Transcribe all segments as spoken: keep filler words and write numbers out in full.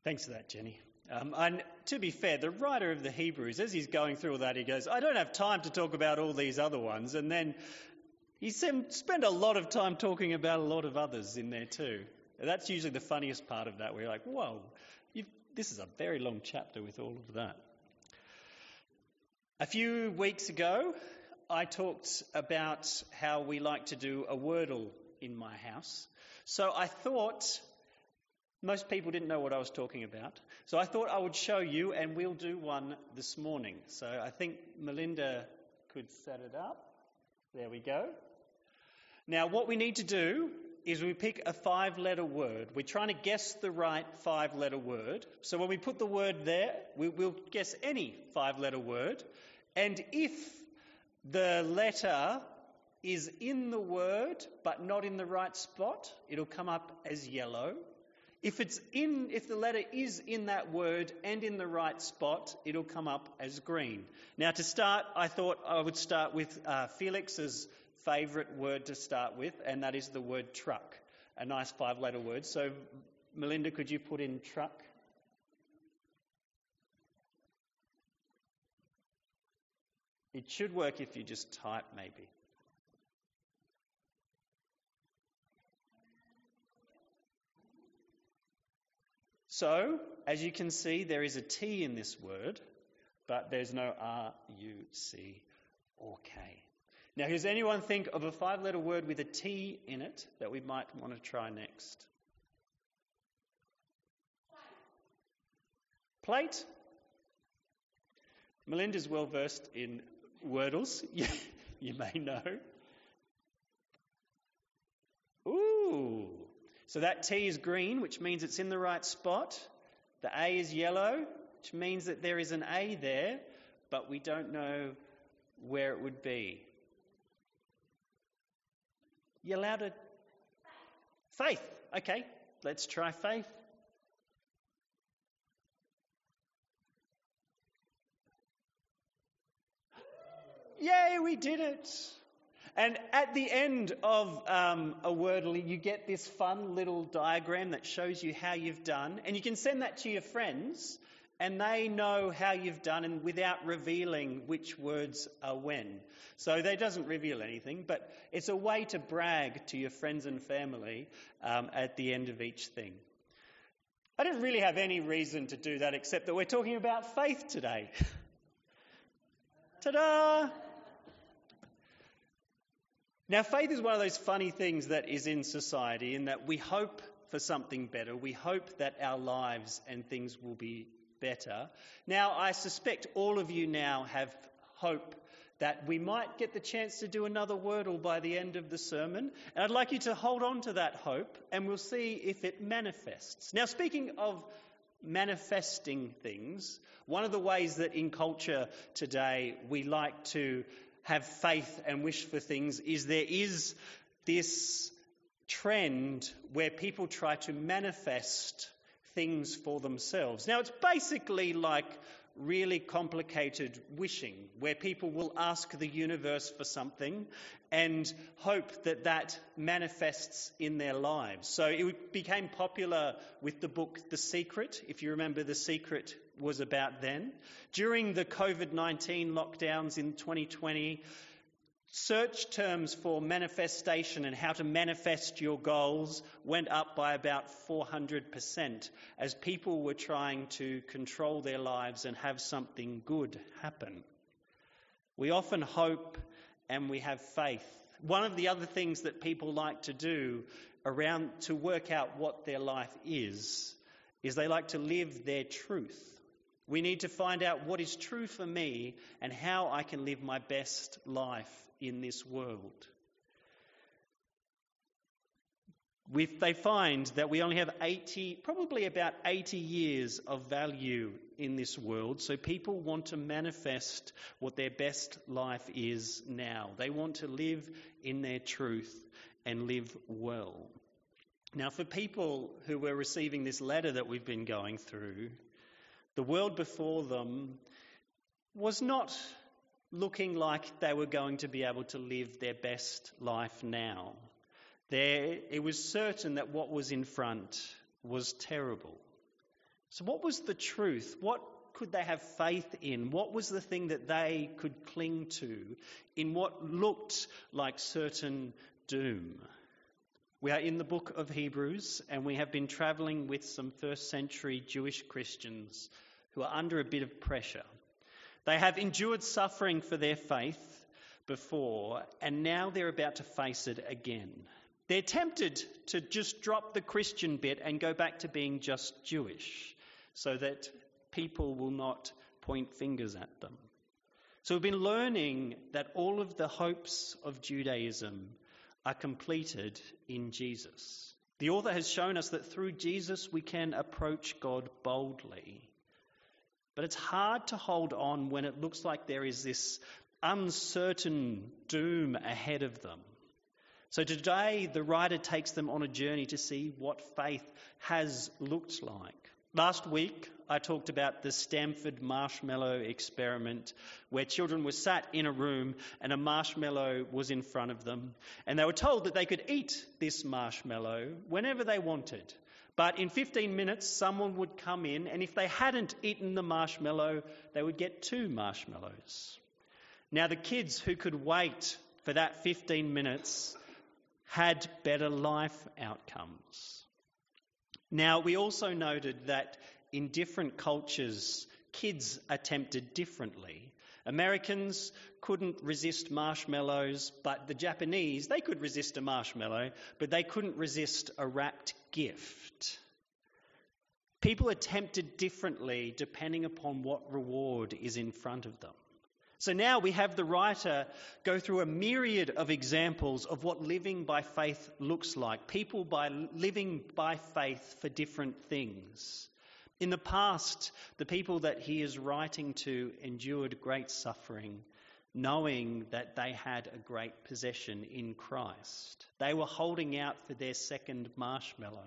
Thanks for that, Jenny. Um, and to be fair, the writer of the Hebrews, as he's going through all that, he goes, I don't have time to talk about all these other ones. And then he spent a lot of time talking about a lot of others in there too. That's usually the funniest part of that, where you're like, whoa, you've, this is a very long chapter with all of that. A few weeks ago, I talked about how we like to do a Wordle in my house. So I thought, most people didn't know what I was talking about, so I thought I would show you, and we'll do one this morning. So I think Melinda could set it up. There we go. Now what we need to do is we pick a five-letter word. We're trying to guess the right five-letter word. So when we put the word there, we, we'll guess any five-letter word. And if the letter is in the word but not in the right spot, it'll come up as yellow. If it's in, if the letter is in that word and in the right spot, it'll come up as green. Now to start, I thought I would start with uh, Felix's favourite word to start with, and that is the word truck, a nice five-letter word. So Melinda, could you put in truck? It should work if you just type, maybe. So, as you can see, there is a T in this word, but there's no R, U, C, or K. Now, does anyone think of a five-letter word with a T in it that we might want to try next? Plate. Melinda's well versed in Wordles, you may know. Ooh. So that T is green, which means it's in the right spot. The A is yellow, which means that there is an A there, but we don't know where it would be. You allowed to? Faith. Okay, let's try faith. Yay, we did it. And at the end of um, a Wordle, you get this fun little diagram that shows you how you've done. And you can send that to your friends, and they know how you've done, and without revealing which words are when. So that doesn't reveal anything, but it's a way to brag to your friends and family um, at the end of each thing. I don't really have any reason to do that except that we're talking about faith today. Ta-da! Now, faith is one of those funny things that is in society, in that we hope for something better. We hope that our lives and things will be better. Now, I suspect all of you now have hope that we might get the chance to do another Wordle by the end of the sermon. And I'd like you to hold on to that hope, and we'll see if it manifests. Now, speaking of manifesting things, one of the ways that in culture today we like to have faith and wish for things is there is this trend where people try to manifest things for themselves. Now, it's basically like really complicated wishing, where people will ask the universe for something and hope that that manifests in their lives. So it became popular with the book The Secret, if you remember. The Secret was about then. During the covid nineteen lockdowns in twenty twenty, search terms for manifestation and how to manifest your goals went up by about four hundred percent as people were trying to control their lives and have something good happen. We often hope and we have faith. One of the other things that people like to do around to work out what their life is, is they like to live their truth. We need to find out what is true for me and how I can live my best life in this world. We, they find that we only have eighty, probably about eighty years of value in this world, so people want to manifest what their best life is now. They want to live in their truth and live well. Now, for people who were receiving this letter that we've been going through, the world before them was not looking like they were going to be able to live their best life now. There, it was certain that what was in front was terrible. So what was the truth? What could they have faith in? What was the thing that they could cling to in what looked like certain doom? We are in the book of Hebrews, and we have been travelling with some first century Jewish Christians who are under a bit of pressure. They have endured suffering for their faith before, and now they're about to face it again. They're tempted to just drop the Christian bit and go back to being just Jewish, so that people will not point fingers at them. So we've been learning that all of the hopes of Judaism are completed in Jesus. The author has shown us that through Jesus we can approach God boldly. But it's hard to hold on when it looks like there is this uncertain doom ahead of them. So today the writer takes them on a journey to see what faith has looked like. Last week, I talked about the Stanford marshmallow experiment, where children were sat in a room and a marshmallow was in front of them, and they were told that they could eat this marshmallow whenever they wanted. But in fifteen minutes, someone would come in, and if they hadn't eaten the marshmallow, they would get two marshmallows. Now, the kids who could wait for that fifteen minutes had better life outcomes. Now, we also noted that in different cultures, kids are tempted differently. Americans couldn't resist marshmallows, but the Japanese, they could resist a marshmallow, but they couldn't resist a wrapped gift. People are tempted differently depending upon what reward is in front of them. So now we have the writer go through a myriad of examples of what living by faith looks like. People by living by faith for different things. In the past, the people that he is writing to endured great suffering, knowing that they had a great possession in Christ. They were holding out for their second marshmallow.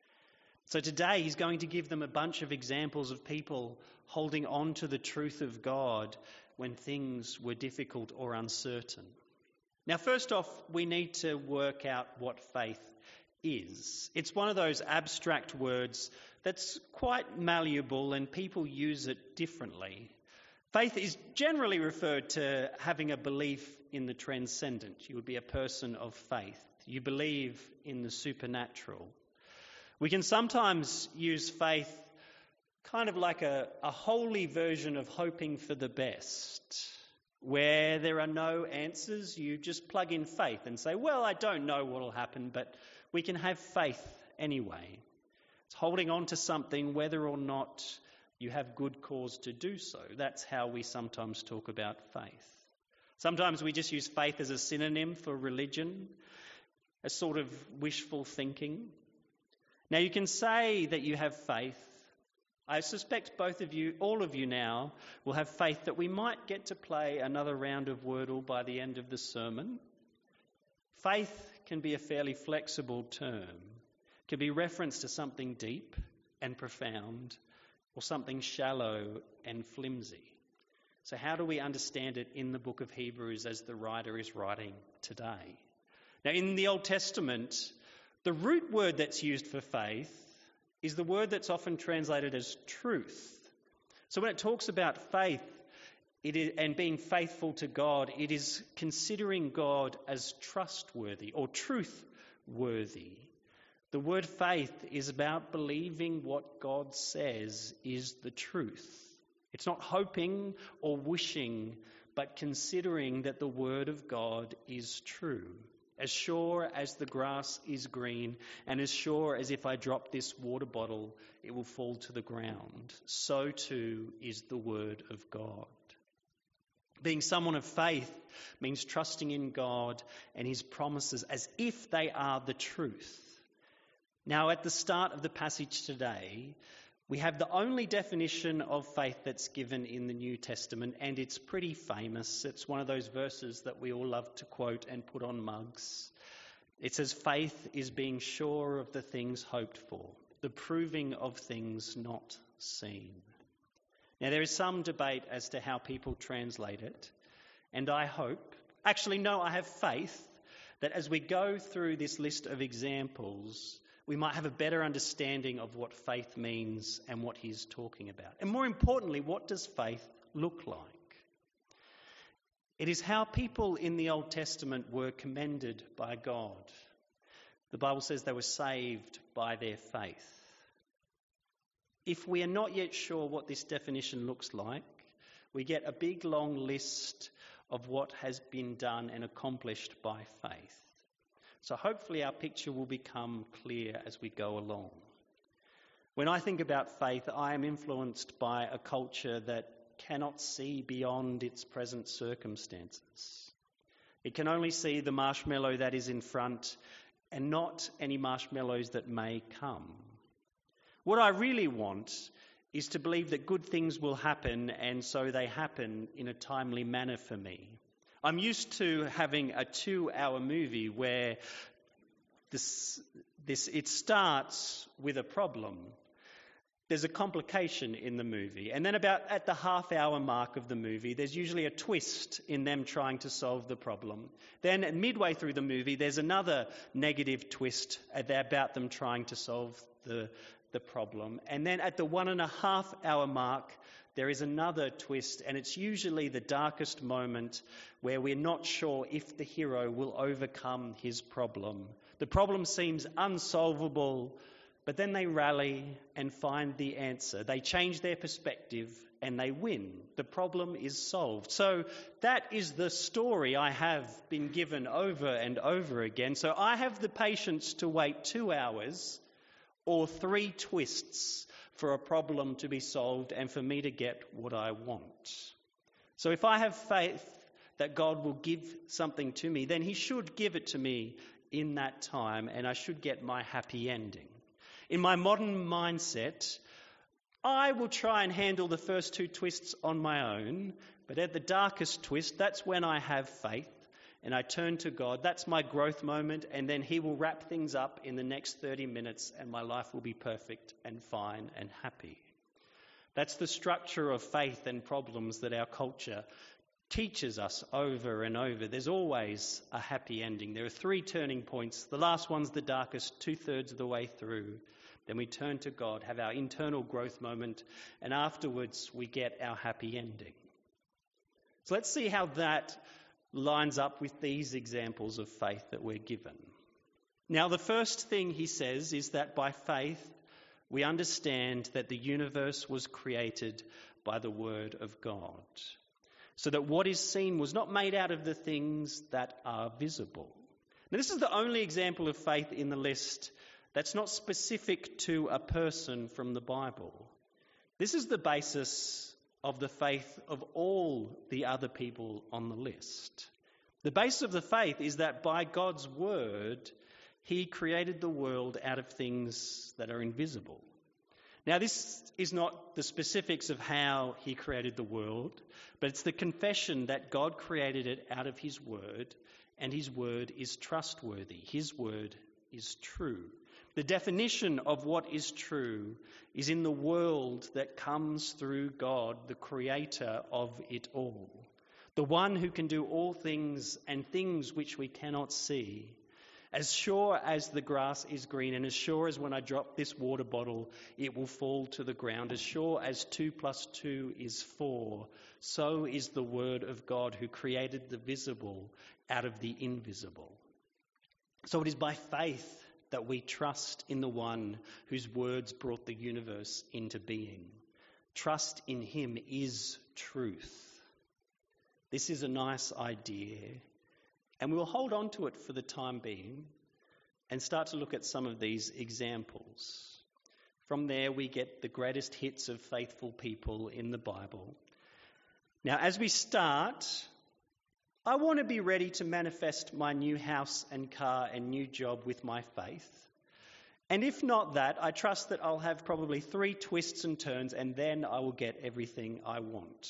So today he's going to give them a bunch of examples of people holding on to the truth of God when things were difficult or uncertain. Now, first off, we need to work out what faith is. It's one of those abstract words that's quite malleable and people use it differently. Faith is generally referred to having a belief in the transcendent. You would be a person of faith. You believe in the supernatural. We can sometimes use faith kind of like a, a holy version of hoping for the best, where there are no answers. You just plug in faith and say, well, I don't know what will happen, but we can have faith anyway. It's holding on to something whether or not you have good cause to do so. That's how we sometimes talk about faith. Sometimes we just use faith as a synonym for religion, a sort of wishful thinking. Now, you can say that you have faith. I suspect both of you, all of you now, will have faith that we might get to play another round of Wordle by the end of the sermon. Faith can be a fairly flexible term. It can be referenced to something deep and profound, or something shallow and flimsy. So how do we understand it in the book of Hebrews as the writer is writing today? Now, in the Old Testament, the root word that's used for faith is the word that's often translated as truth. So when it talks about faith it is, and being faithful to God, it is considering God as trustworthy or truth-worthy. The word faith is about believing what God says is the truth. It's not hoping or wishing, but considering that the word of God is true. As sure as the grass is green, and as sure as if I drop this water bottle, it will fall to the ground, so too is the word of God. Being someone of faith means trusting in God and his promises as if they are the truth. Now, at the start of the passage today, we have the only definition of faith that's given in the New Testament, and it's pretty famous. It's one of those verses that we all love to quote and put on mugs. It says, faith is being sure of the things hoped for, the proving of things not seen. Now, there is some debate as to how people translate it, and I hope, actually no, I have faith that as we go through this list of examples, we might have a better understanding of what faith means and what he's talking about. And more importantly, what does faith look like? It is how people in the Old Testament were commended by God. The Bible says they were saved by their faith. If we are not yet sure what this definition looks like, we get a big long list of what has been done and accomplished by faith. So hopefully our picture will become clear as we go along. When I think about faith, I am influenced by a culture that cannot see beyond its present circumstances. It can only see the marshmallow that is in front and not any marshmallows that may come. What I really want is to believe that good things will happen, and so they happen in a timely manner for me. I'm used to having a two-hour movie where this, this it starts with a problem. There's a complication in the movie, and then about at the half-hour mark of the movie, there's usually a twist in them trying to solve the problem. Then midway through the movie, there's another negative twist about them trying to solve the, the problem. And then at the one and a half hour mark, there is another twist, and it's usually the darkest moment where we're not sure if the hero will overcome his problem. The problem seems unsolvable, but then they rally and find the answer. They change their perspective and they win. The problem is solved. So that is the story I have been given over and over again. So I have the patience to wait two hours or three twists for a problem to be solved and for me to get what I want. So if I have faith that God will give something to me, then he should give it to me in that time, and I should get my happy ending. In my modern mindset, I will try and handle the first two twists on my own, but at the darkest twist, that's when I have faith and I turn to God. That's my growth moment, and then he will wrap things up in the next thirty minutes and my life will be perfect and fine and happy. That's the structure of faith and problems that our culture teaches us over and over. There's always a happy ending. There are three turning points. The last one's the darkest, two-thirds of the way through. Then we turn to God, have our internal growth moment, and afterwards we get our happy ending. So let's see how that lines up with these examples of faith that we're given. Now, the first thing he says is that by faith we understand that the universe was created by the word of God, so that what is seen was not made out of the things that are visible. Now, this is the only example of faith in the list that's not specific to a person from the Bible. This is the basis of the faith of all the other people on the list. The basis of the faith is that by God's word, he created the world out of things that are invisible. Now, this is not the specifics of how he created the world, but it's the confession that God created it out of his word, and his word is trustworthy. His word is true. The definition of what is true is in the world that comes through God, the creator of it all, the one who can do all things and things which we cannot see. As sure as the grass is green, and as sure as when I drop this water bottle, it will fall to the ground, as sure as two plus two is four, so is the word of God who created the visible out of the invisible. So it is by faith that we trust in the one whose words brought the universe into being. Trust in him is truth. This is a nice idea, and we'll hold on to it for the time being and start to look at some of these examples. From there, we get the greatest hits of faithful people in the Bible. Now, as we start, I want to be ready to manifest my new house and car and new job with my faith. And if not that, I trust that I'll have probably three twists and turns, and then I will get everything I want.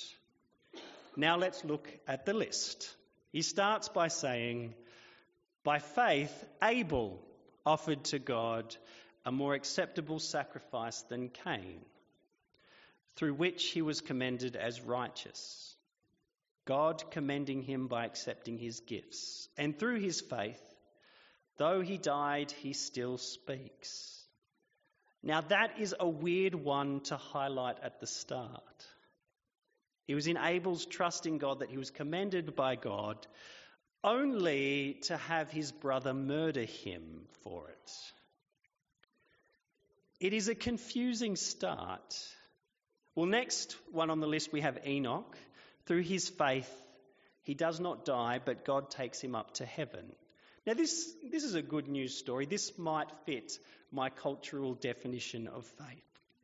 Now let's look at the list. He starts by saying, by faith, Abel offered to God a more acceptable sacrifice than Cain, through which he was commended as righteous, God commending him by accepting his gifts. And through his faith, Though he died, he still speaks. Now that is a weird one to highlight at the start. He was in Abel's trust in God that he was commended by God, only to have his brother murder him for it. It is a confusing start. Well, next one on the list we have Enoch. Through his faith, he does not die, but God takes him up to heaven. Now this, this is a good news story. This might fit my cultural definition of faith.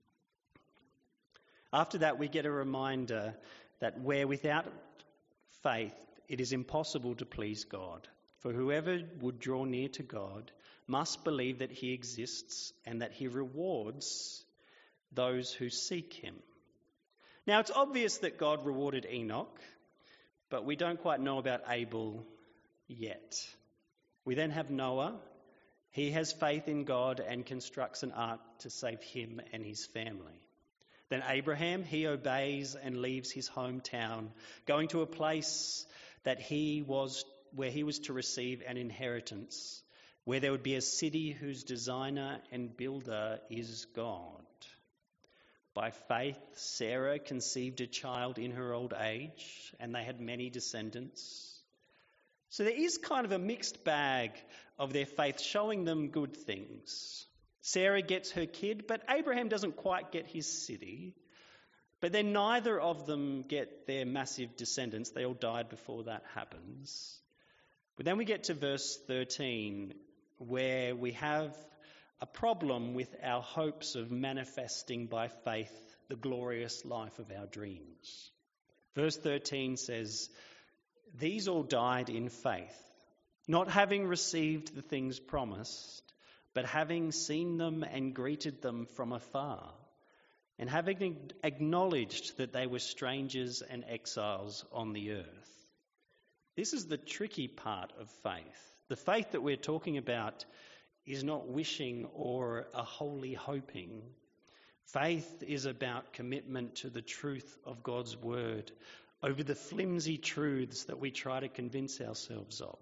After that, we get a reminder that where without faith it is impossible to please God. For whoever would draw near to God must believe that he exists and that he rewards those who seek him. Now, it's obvious that God rewarded Enoch, but we don't quite know about Abel yet. We then have Noah. He has faith in God and constructs an ark to save him and his family. Then Abraham, he obeys and leaves his hometown, going to a place that he was, where he was to receive an inheritance, where there would be a city whose designer and builder is God. By faith, Sarah conceived a child in her old age, and they had many descendants. So there is kind of a mixed bag of their faith, showing them good things. Sarah gets her kid, but Abraham doesn't quite get his city. But then neither of them get their massive descendants. They all died before that happens. But then we get to verse thirteen, where we have a problem with our hopes of manifesting by faith the glorious life of our dreams. Verse thirteen says, "These all died in faith, not having received the things promised, but having seen them and greeted them from afar, and having acknowledged that they were strangers and exiles on the earth." This is the tricky part of faith. The faith that we're talking about is not wishing or a holy hoping. Faith is about commitment to the truth of God's word over the flimsy truths that we try to convince ourselves of.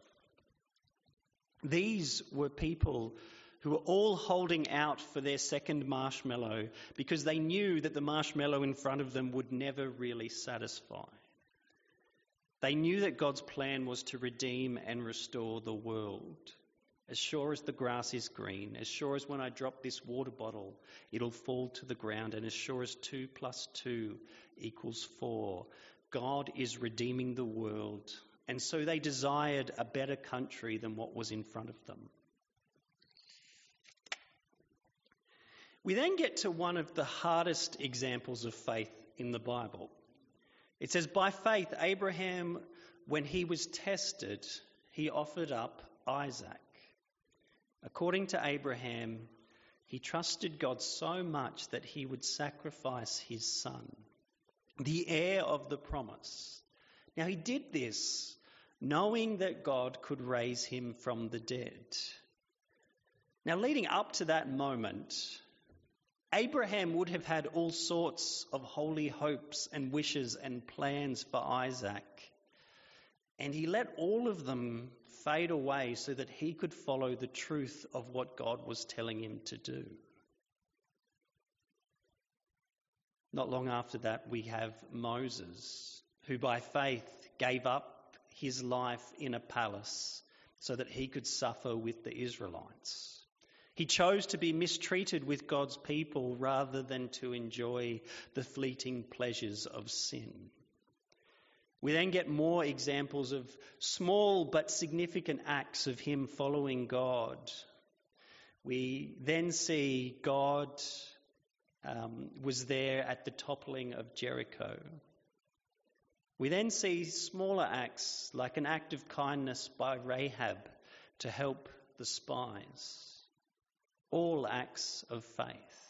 These were people who were all holding out for their second marshmallow because they knew that the marshmallow in front of them would never really satisfy. They knew that God's plan was to redeem and restore the world. As sure as the grass is green, as sure as when I drop this water bottle, it'll fall to the ground, and as sure as two plus two equals four, God is redeeming the world. And so they desired a better country than what was in front of them. We then get to one of the hardest examples of faith in the Bible. It says, by faith, Abraham, when he was tested, he offered up Isaac. According to Abraham, he trusted God so much that he would sacrifice his son, the heir of the promise. Now, he did this knowing that God could raise him from the dead. Now, leading up to that moment, Abraham would have had all sorts of holy hopes and wishes and plans for Isaac, and he let all of them fade away so that he could follow the truth of what God was telling him to do. Not long after that, we have Moses, who by faith gave up his life in a palace so that he could suffer with the Israelites. He chose to be mistreated with God's people rather than to enjoy the fleeting pleasures of sin. We then get more examples of small but significant acts of him following God. We then see God um, was there at the toppling of Jericho. We then see smaller acts like an act of kindness by Rahab to help the spies. All acts of faith.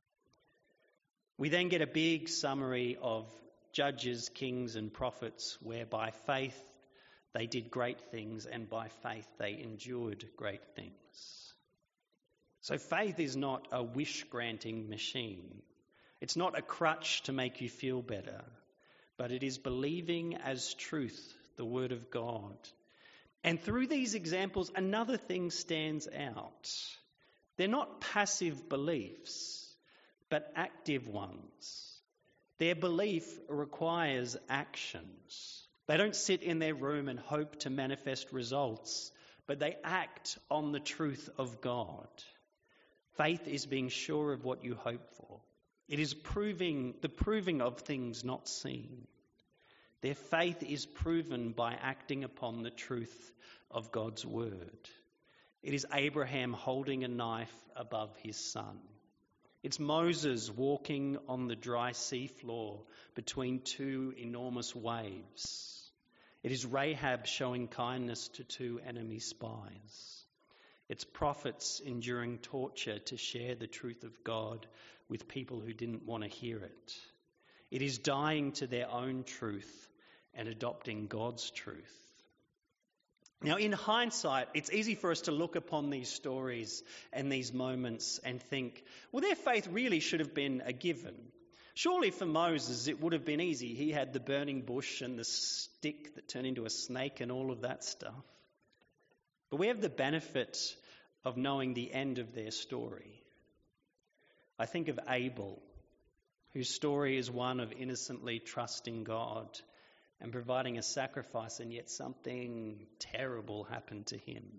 We then get a big summary of judges, kings and prophets where by faith they did great things and by faith they endured great things. So faith is not a wish-granting machine. It's not a crutch to make you feel better, but it is believing as truth the word of God. And through these examples, another thing stands out. They're not passive beliefs, but active ones. Their belief requires actions. They don't sit in their room and hope to manifest results, but they act on the truth of God. Faith is being sure of what you hope for. It is proving the proving of things not seen. Their faith is proven by acting upon the truth of God's word. It is Abraham holding a knife above his son. It's Moses walking on the dry seafloor between two enormous waves. It is Rahab showing kindness to two enemy spies. It's prophets enduring torture to share the truth of God with people who didn't want to hear it. It is dying to their own truth and adopting God's truth. Now, in hindsight, it's easy for us to look upon these stories and these moments and think, well, their faith really should have been a given. Surely for Moses, it would have been easy. He had the burning bush and the stick that turned into a snake and all of that stuff. But we have the benefit of knowing the end of their story. I think of Abel, whose story is one of innocently trusting God and providing a sacrifice, and yet something terrible happened to him.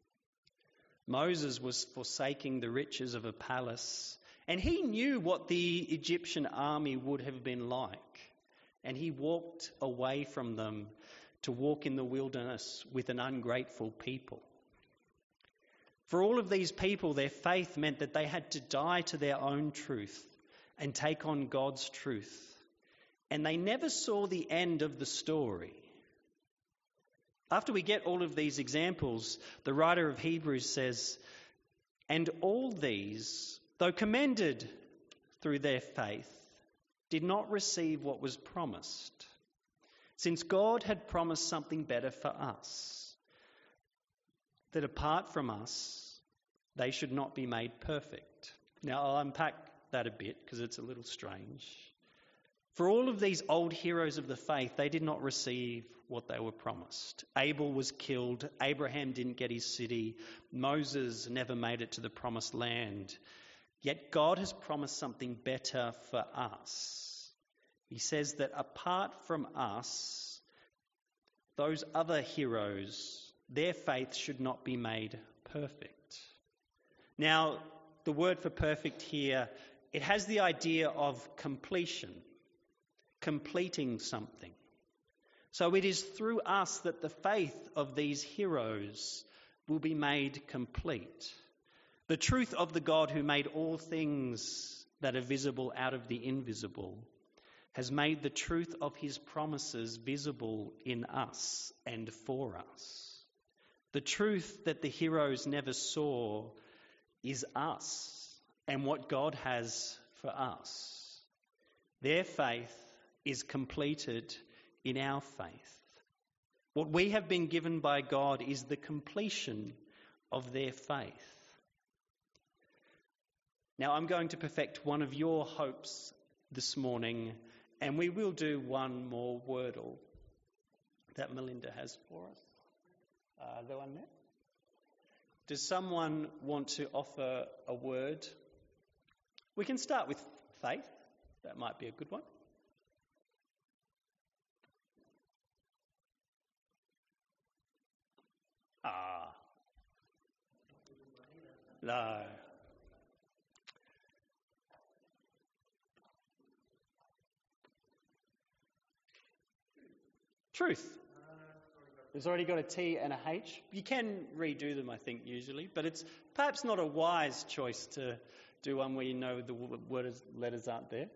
Moses was forsaking the riches of a palace, and he knew what the Egyptian army would have been like, and he walked away from them to walk in the wilderness with an ungrateful people. For all of these people, their faith meant that they had to die to their own truth and take on God's truth. And they never saw the end of the story. After we get all of these examples, the writer of Hebrews says, and all these, though commended through their faith, did not receive what was promised, since God had promised something better for us, that apart from us, they should not be made perfect. Now, I'll unpack that a bit because it's a little strange. For all of these old heroes of the faith, they did not receive what they were promised. Abel was killed. Abraham didn't get his city. Moses never made it to the promised land. Yet God has promised something better for us. He says that apart from us, those other heroes, their faith should not be made perfect. Now, the word for perfect here, it has the idea of completion. Completing something. So it is through us that the faith of these heroes will be made complete. The truth of the God who made all things that are visible out of the invisible has made the truth of his promises visible in us and for us. The truth that the heroes never saw is us and what God has for us. Their faith is completed in our faith. What we have been given by God is the completion of their faith. Now, I'm going to perfect one of your hopes this morning, and we will do one more wordle that Melinda has for us. Uh, the one there? Does someone want to offer a word? We can start with faith. That might be a good one. Ah. No. Truth. It's already got a T and a H. You can redo them, I think, usually, but it's perhaps not a wise choice to do one where you know the word letters aren't there.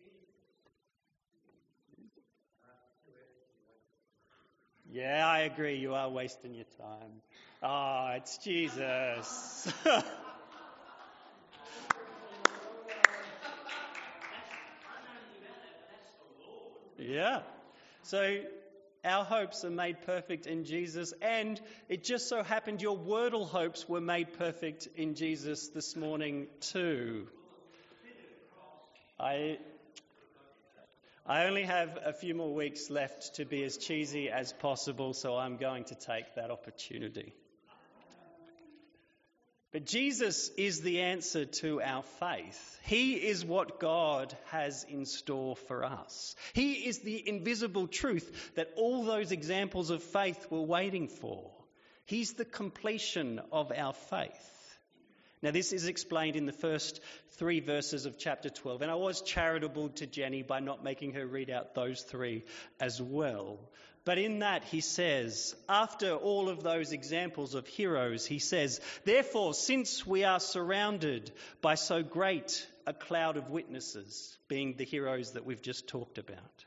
Yeah, I agree. You are wasting your time. Ah, oh, it's Jesus. Yeah. So our hopes are made perfect in Jesus, and it just so happened your Wordle hopes were made perfect in Jesus this morning too. I I only have a few more weeks left to be as cheesy as possible, so I'm going to take that opportunity. But Jesus is the answer to our faith. He is what God has in store for us. He is the invisible truth that all those examples of faith were waiting for. He's the completion of our faith. Now, this is explained in the first three verses of chapter twelve, and I was charitable to Jenny by not making her read out those three as well. But in that, he says, after all of those examples of heroes, he says, therefore, since we are surrounded by so great a cloud of witnesses, being the heroes that we've just talked about,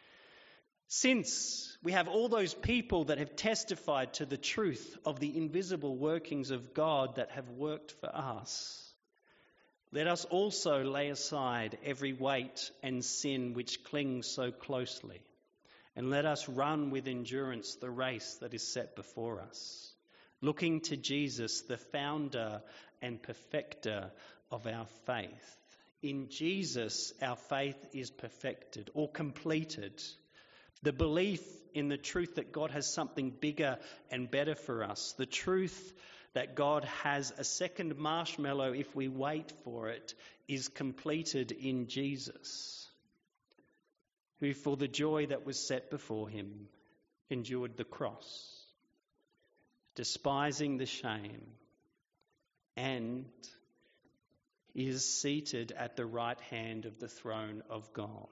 since we have all those people that have testified to the truth of the invisible workings of God that have worked for us, let us also lay aside every weight and sin which clings so closely, and let us run with endurance the race that is set before us, looking to Jesus, the founder and perfecter of our faith. In Jesus, our faith is perfected or completed. The belief in the truth that God has something bigger and better for us. The truth that God has a second marshmallow if we wait for it is completed in Jesus, who for the joy that was set before him endured the cross, despising the shame, and is seated at the right hand of the throne of God.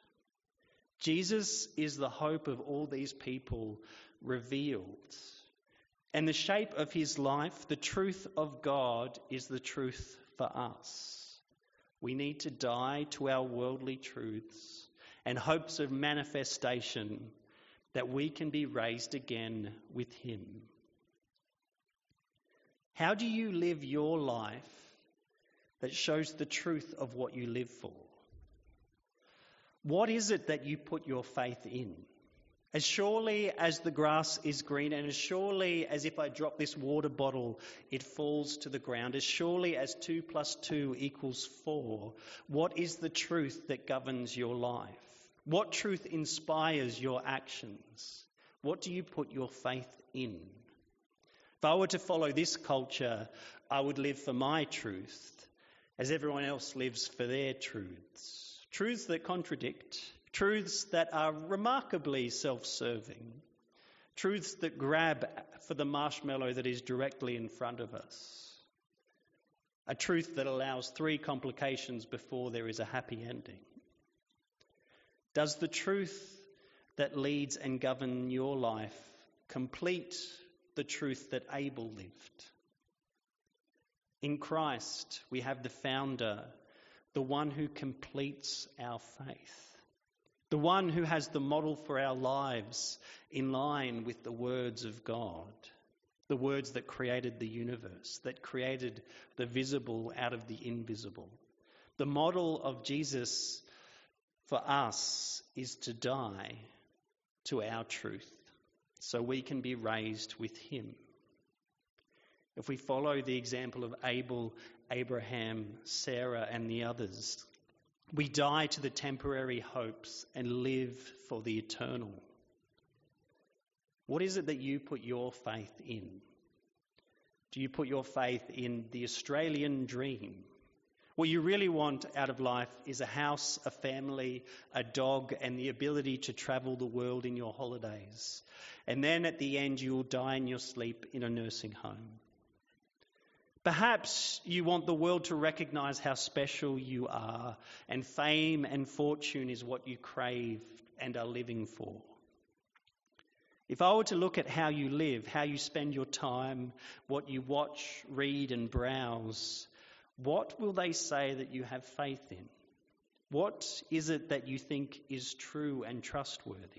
Jesus is the hope of all these people revealed. And the shape of his life, the truth of God, is the truth for us. We need to die to our worldly truths and hopes of manifestation that we can be raised again with him. How do you live your life that shows the truth of what you live for? What is it that you put your faith in? As surely as the grass is green, and as surely as if I drop this water bottle, it falls to the ground, as surely as two plus two equals four, what is the truth that governs your life? What truth inspires your actions? What do you put your faith in? If I were to follow this culture, I would live for my truth, as everyone else lives for their truths. Truths that contradict, truths that are remarkably self-serving, truths that grab for the marshmallow that is directly in front of us, a truth that allows three complications before there is a happy ending. Does the truth that leads and governs your life complete the truth that Abel lived? In Christ, we have the founder, the one who completes our faith, the one who has the model for our lives in line with the words of God, the words that created the universe, that created the visible out of the invisible. The model of Jesus for us is to die to our truth so we can be raised with him. If we follow the example of Abel, Abraham, Sarah, and the others, we die to the temporary hopes and live for the eternal. What is it that you put your faith in? Do you put your faith in the Australian dream? What you really want out of life is a house, a family, a dog, and the ability to travel the world in your holidays. And then at the end, you will die in your sleep in a nursing home. Perhaps you want the world to recognise how special you are, and fame and fortune is what you crave and are living for. If I were to look at how you live, how you spend your time, what you watch, read and browse, what will they say that you have faith in? What is it that you think is true and trustworthy?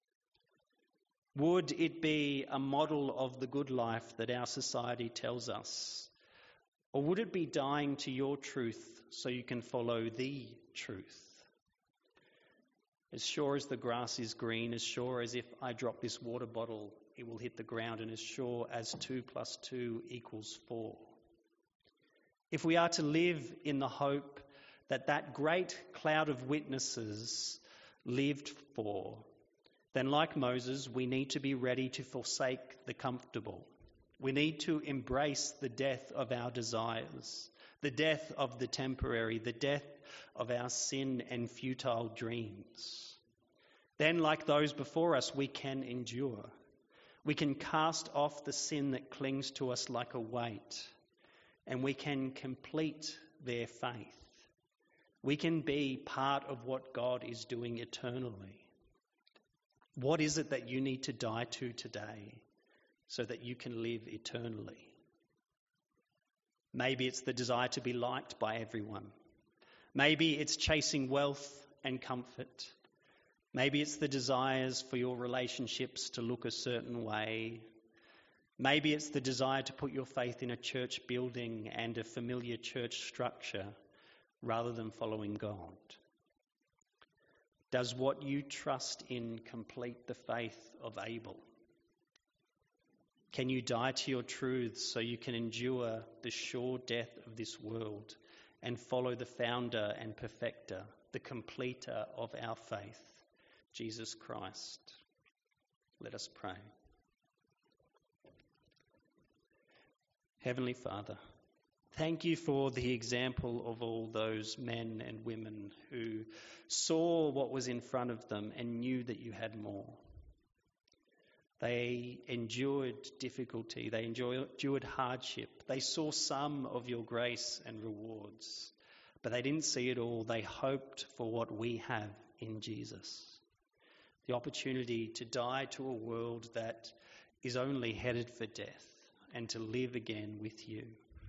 Would it be a model of the good life that our society tells us? Or would it be dying to your truth so you can follow the truth? As sure as the grass is green, as sure as if I drop this water bottle, it will hit the ground, and as sure as two plus two equals four. If we are to live in the hope that that great cloud of witnesses lived for, then like Moses, we need to be ready to forsake the comfortable. We need to embrace the death of our desires, the death of the temporary, the death of our sin and futile dreams. Then, like those before us, we can endure. We can cast off the sin that clings to us like a weight, and we can complete their faith. We can be part of what God is doing eternally. What is it that you need to die to today so that you can live eternally? Maybe it's the desire to be liked by everyone. Maybe it's chasing wealth and comfort. Maybe it's the desires for your relationships to look a certain way. Maybe it's the desire to put your faith in a church building and a familiar church structure rather than following God. Does what you trust in complete the faith of Abel? Can you die to your truths so you can endure the sure death of this world and follow the founder and perfecter, the completer of our faith, Jesus Christ? Let us pray. Heavenly Father, thank you for the example of all those men and women who saw what was in front of them and knew that you had more. They endured difficulty, they endured hardship, they saw some of your grace and rewards, but they didn't see it all. They hoped for what we have in Jesus, the opportunity to die to a world that is only headed for death and to live again with you.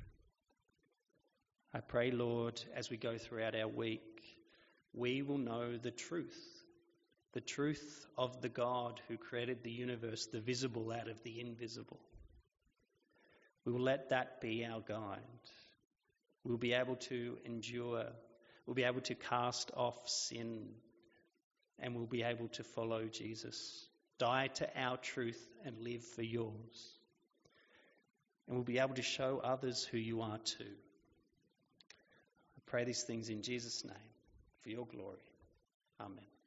I pray, Lord, as we go throughout our week, we will know the truth, the truth of the God who created the universe, the visible out of the invisible. We will let that be our guide. We'll be able to endure, we'll be able to cast off sin, and we'll be able to follow Jesus, die to our truth and live for yours. And we'll be able to show others who you are too. I pray these things in Jesus' name, for your glory. Amen.